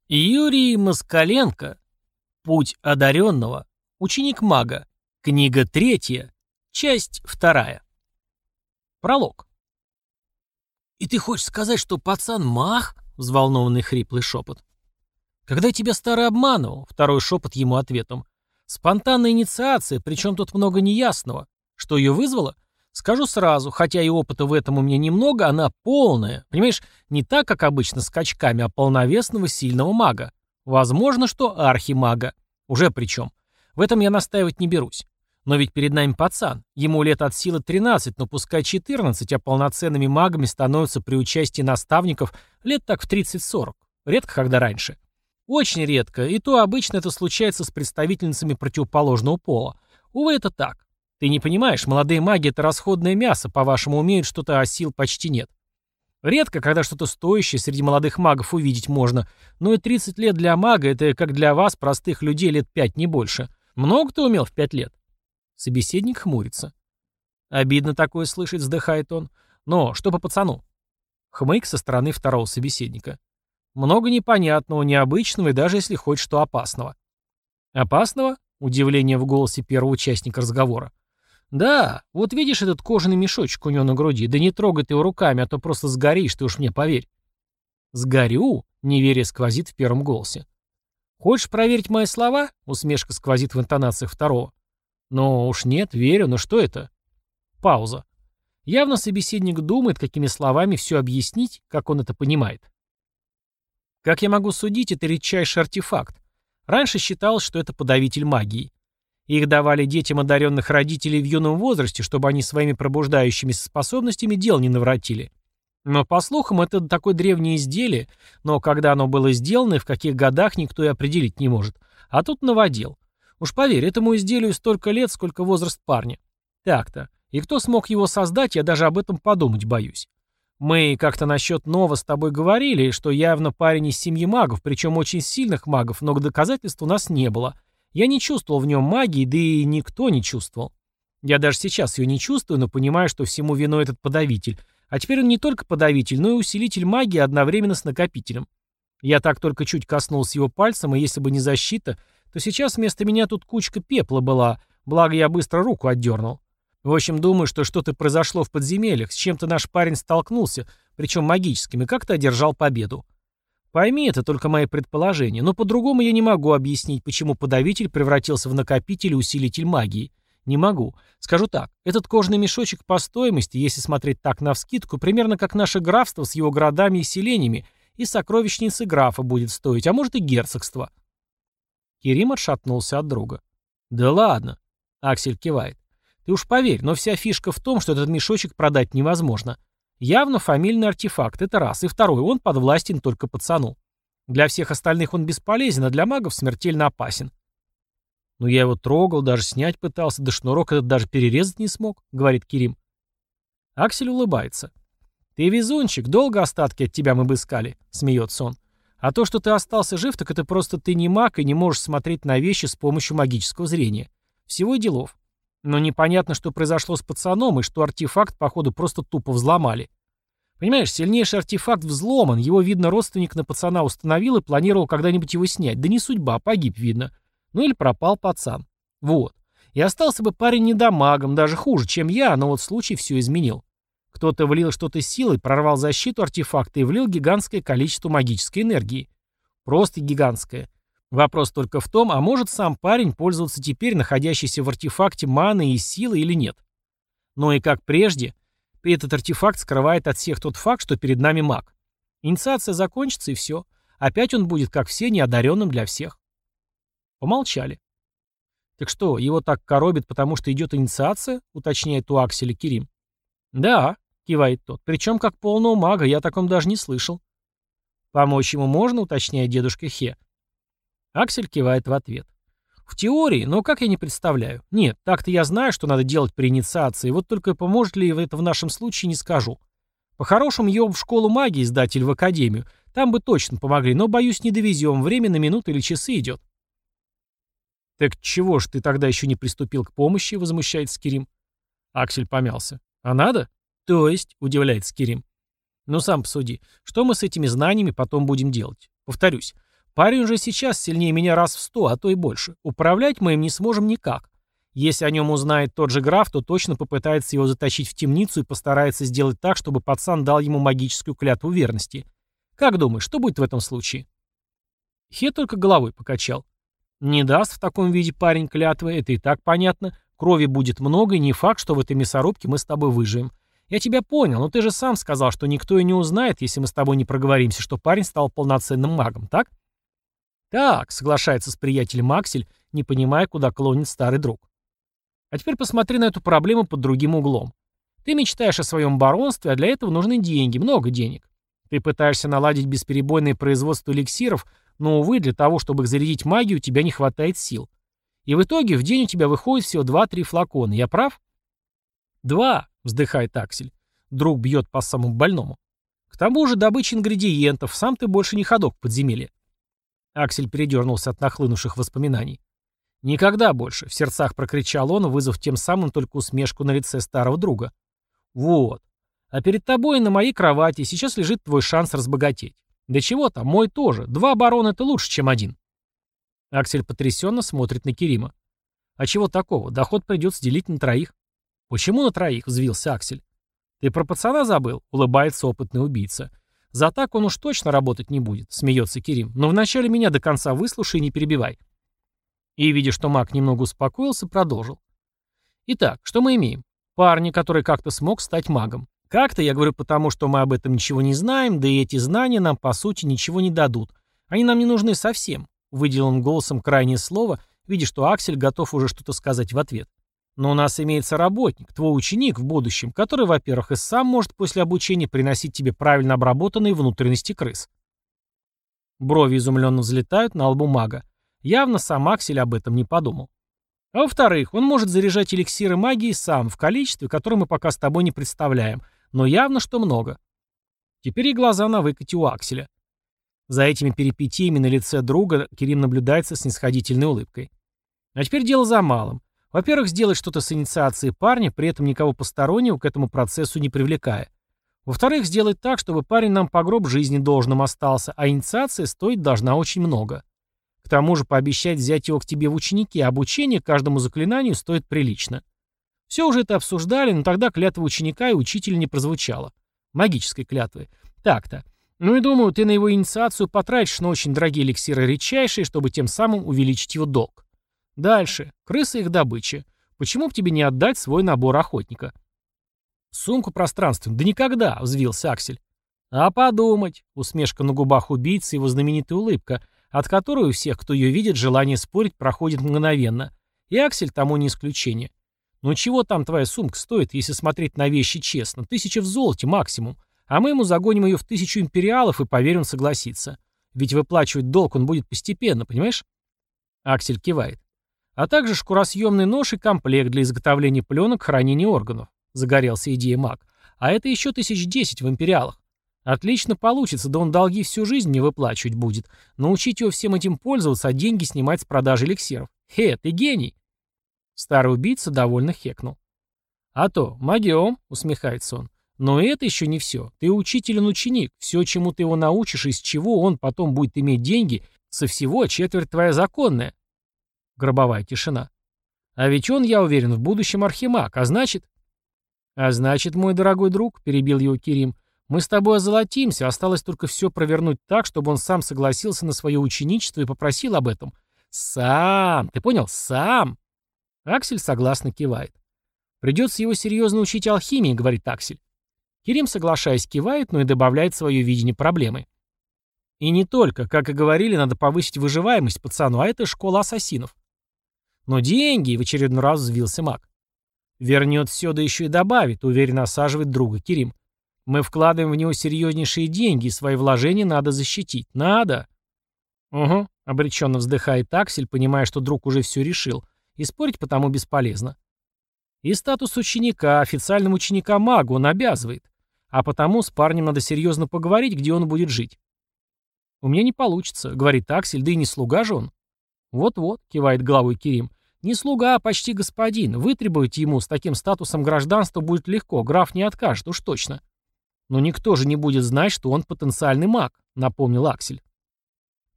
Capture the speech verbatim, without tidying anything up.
Юрий Москаленко. Путь одаренного. Ученик мага. Книга третья. Часть вторая. Пролог. «И ты хочешь сказать, что пацан маг?» — взволнованный хриплый шепот. «Когда я тебя старый обманывал?» — второй шепот ему ответом. «Спонтанная инициация, причем тут много неясного. Что ее вызвало? Скажу сразу, хотя и опыта в этом у меня немного, она полная. Понимаешь, не так, как обычно, скачками, а полновесного сильного мага. Возможно, что архимага. Уже причем. В этом я настаивать не берусь. Но ведь перед нами пацан. Ему лет от силы тринадцать, но пускай четырнадцать, а полноценными магами становятся при участии наставников лет так в тридцать-сорок. Редко, когда раньше. Очень редко, и то обычно это случается с представительницами противоположного пола. Увы, это так. Ты не понимаешь, молодые маги — это расходное мясо, по-вашему, умеют что-то, а сил почти нет. Редко, когда что-то стоящее среди молодых магов увидеть можно, но и тридцать лет для мага — это как для вас, простых людей, лет пять, не больше. Много ты умел в пять лет? Собеседник хмурится. Обидно такое слышать, вздыхает он. Но что по пацану? Хмык со стороны второго собеседника. Много непонятного, необычного и даже, если хочешь, что опасного. Опасного? Удивление в голосе первого участника разговора. Да, вот видишь этот кожаный мешочек у него на груди, да не трогай ты его руками, а то просто сгоришь, ты уж мне поверь. Сгорю? Неверие сквозит в первом голосе. Хочешь проверить мои слова? Усмешка сквозит в интонациях второго. Но уж нет, верю, но что это? Пауза. Явно собеседник думает, какими словами все объяснить, как он это понимает. Как я могу судить, это редчайший артефакт. Раньше считалось, что это подавитель магии. Их давали детям одаренных родителей в юном возрасте, чтобы они своими пробуждающимися способностями дел не навратили. Но, по слухам, это такое древнее изделие, но когда оно было сделано и в каких годах, никто и определить не может. А тут новодел. Уж поверь, этому изделию столько лет, сколько возраст парня. Так-то. И кто смог его создать, я даже об этом подумать боюсь. Мы как-то насчет Нова с тобой говорили, что явно парень из семьи магов, причем очень сильных магов, но доказательств у нас не было. Я не чувствовал в нем магии, да и никто не чувствовал. Я даже сейчас ее не чувствую, но понимаю, что всему виной этот подавитель. А теперь он не только подавитель, но и усилитель магии одновременно с накопителем. Я так только чуть коснулся его пальцем, и если бы не защита, то сейчас вместо меня тут кучка пепла была, благо я быстро руку отдернул. В общем, думаю, что что-то произошло в подземельях, с чем-то наш парень столкнулся, причем магическим, и как-то одержал победу. Пойми, это только мои предположения, но по-другому я не могу объяснить, почему подавитель превратился в накопитель и усилитель магии. Не могу. Скажу так, этот кожаный мешочек по стоимости, если смотреть так навскидку, примерно как наше графство с его городами и селениями, и сокровищницы графа будет стоить, а может и герцогство. Керим отшатнулся от друга. Да ладно. Аксель кивает. Ты уж поверь, но вся фишка в том, что этот мешочек продать невозможно. Явно фамильный артефакт, это раз. И второй, он подвластен только пацану. Для всех остальных он бесполезен, а для магов смертельно опасен. Но я его трогал, даже снять пытался, да шнурок этот даже перерезать не смог, говорит Керим. Аксель улыбается. Ты везунчик, долго остатки от тебя мы бы искали, смеется он. А то, что ты остался жив, так это просто ты не маг и не можешь смотреть на вещи с помощью магического зрения. Всего и делов. Но непонятно, что произошло с пацаном, и что артефакт, походу, просто тупо взломали. Понимаешь, сильнейший артефакт взломан, его, видно, родственник на пацана установил и планировал когда-нибудь его снять. Да не судьба, погиб, видно. Ну или пропал пацан. Вот. И остался бы парень недомагом, даже хуже, чем я, но вот случай все изменил. Кто-то влил что-то силой, прорвал защиту артефакта и влил гигантское количество магической энергии. Просто гигантское. Вопрос только в том, а может сам парень пользоваться теперь находящейся в артефакте маной и силой или нет. Но и как прежде, этот артефакт скрывает от всех тот факт, что перед нами маг. Инициация закончится и все. Опять он будет, как все, неодаренным для всех. Помолчали. Так что, его так коробит, потому что идет инициация, уточняет у Акселя Керим. Да, кивает тот, причем как полного мага, я о таком даже не слышал. Помочь ему можно, уточняет дедушка Хе. Аксель кивает в ответ. В теории, но как я не представляю. Нет, так-то я знаю, что надо делать при инициации, вот только поможет ли это в нашем случае, не скажу. По-хорошему, его в школу магии сдать или в академию. Там бы точно помогли, но, боюсь, не довезем. Время на минуты или часы идет. Так чего ж ты тогда еще не приступил к помощи, возмущается Керим. Аксель помялся. А надо? То есть, удивляется Керим. Ну сам посуди, что мы с этими знаниями потом будем делать? Повторюсь, Парень уже сейчас сильнее меня раз в сто, а то и больше. Управлять мы им не сможем никак. Если о нем узнает тот же граф, то точно попытается его затащить в темницу и постарается сделать так, чтобы пацан дал ему магическую клятву верности. Как думаешь, что будет в этом случае?» Хе только головой покачал. «Не даст в таком виде парень клятвы, это и так понятно. Крови будет много, и не факт, что в этой мясорубке мы с тобой выживем. Я тебя понял, но ты же сам сказал, что никто и не узнает, если мы с тобой не проговоримся, что парень стал полноценным магом, так?» «Так», — соглашается с приятелем Аксель, не понимая, куда клонит старый друг. «А теперь посмотри на эту проблему под другим углом. Ты мечтаешь о своем баронстве, а для этого нужны деньги, много денег. Ты пытаешься наладить бесперебойное производство эликсиров, но, увы, для того, чтобы их зарядить магией, у тебя не хватает сил. И в итоге в день у тебя выходит всего два-три флакона. Я прав?» «Два», — вздыхает Аксель. Друг бьет по самому больному. «К тому же добыча ингредиентов, сам ты больше не ходок в подземелье». Аксель передернулся от нахлынувших воспоминаний. «Никогда больше», — в сердцах прокричал он, вызвав тем самым только усмешку на лице старого друга. «Вот. А перед тобой на моей кровати сейчас лежит твой шанс разбогатеть. Да чего там, мой тоже. Два барона — это лучше, чем один». Аксель потрясенно смотрит на Керима. «А чего такого? Доход придется делить на троих». «Почему на троих?» — взвился Аксель. «Ты про пацана забыл?» — улыбается опытный убийца. «За так он уж точно работать не будет», — смеется Керим. «Но вначале меня до конца выслушай и не перебивай». И, видя, что маг немного успокоился, продолжил. «Итак, что мы имеем? Парня, который как-то смог стать магом. Как-то, я говорю, потому что мы об этом ничего не знаем, да и эти знания нам, по сути, ничего не дадут. Они нам не нужны совсем», — выделил он голосом крайнее слово, видя, что Аксель готов уже что-то сказать в ответ. «Но у нас имеется работник, твой ученик в будущем, который, во-первых, и сам может после обучения приносить тебе правильно обработанные внутренности крыс». Брови изумленно взлетают на лбу мага. Явно сам Аксель об этом не подумал. «А во-вторых, он может заряжать эликсиры магии сам, в количестве, которое мы пока с тобой не представляем, но явно, что много». Теперь и глаза на выкате у Акселя. За этими перипетиями на лице друга Керим наблюдается с снисходительной улыбкой. А теперь дело за малым. Во-первых, сделать что-то с инициацией парня, при этом никого постороннего к этому процессу не привлекая. Во-вторых, сделать так, чтобы парень нам по гроб жизни должным остался, а инициация стоить должна очень много. К тому же пообещать взять его к тебе в ученики, а обучение каждому заклинанию стоит прилично. Все уже это обсуждали, но тогда клятва ученика и учителя не прозвучала. Магической клятвы. Так-то. Ну и думаю, ты на его инициацию потратишь на очень дорогие эликсиры редчайшие, чтобы тем самым увеличить его долг. Дальше. Крысы и их добыча. Почему бы тебе не отдать свой набор охотника? Сумку пространственную. Да никогда, взвился Аксель. А подумать. Усмешка на губах убийцы, его знаменитая улыбка, от которой у всех, кто ее видит, желание спорить проходит мгновенно. И Аксель тому не исключение. Ну чего там твоя сумка стоит, если смотреть на вещи честно? Тысяча в золоте максимум. А мы ему загоним ее в тысячу империалов, и, поверь, он согласится. Ведь выплачивать долг он будет постепенно, понимаешь? Аксель кивает. А также шкуросъемный нож и комплект для изготовления пленок хранения органов. Загорелся идея маг. А это еще тысяч десять в империалах. Отлично получится, да он долги всю жизнь не выплачивать будет. Научить его всем этим пользоваться, а деньги снимать с продажи эликсиров. Хе, ты гений. Старый убийца довольно хекнул. А то, магиом, усмехается он. Но это еще не все. Ты учитель, ученик. Все, чему ты его научишь, из чего он потом будет иметь деньги, со всего четверть твоя законная. Гробовая тишина. А ведь он, я уверен, в будущем архимаг, а значит... А значит, мой дорогой друг, перебил его Керим, мы с тобой озолотимся, осталось только все провернуть так, чтобы он сам согласился на свое ученичество и попросил об этом. Сам, ты понял? Сам. Аксель согласно кивает. Придется его серьезно учить алхимии, говорит Аксель. Керим, соглашаясь, кивает, но и добавляет свое видение проблемы. И не только, как и говорили, надо повысить выживаемость пацану, а это школа ассасинов. Но деньги, в очередной раз взвился маг. Вернет все, да еще и добавит, уверенно осаживает друга Керим. Мы вкладываем в него серьезнейшие деньги, и свои вложения надо защитить. Надо. Угу, обреченно вздыхает Аксель, понимая, что друг уже все решил, и спорить потому бесполезно. И статус ученика, официального ученика мага, он обязывает. А потому с парнем надо серьезно поговорить, где он будет жить. «У меня не получится», — говорит Аксель, да и не слуга же он. «Вот-вот», — кивает головой Керим, — «не слуга, а почти господин. Вытребовать ему с таким статусом гражданства будет легко, граф не откажет, уж точно». «Но никто же не будет знать, что он потенциальный маг», — напомнил Аксель.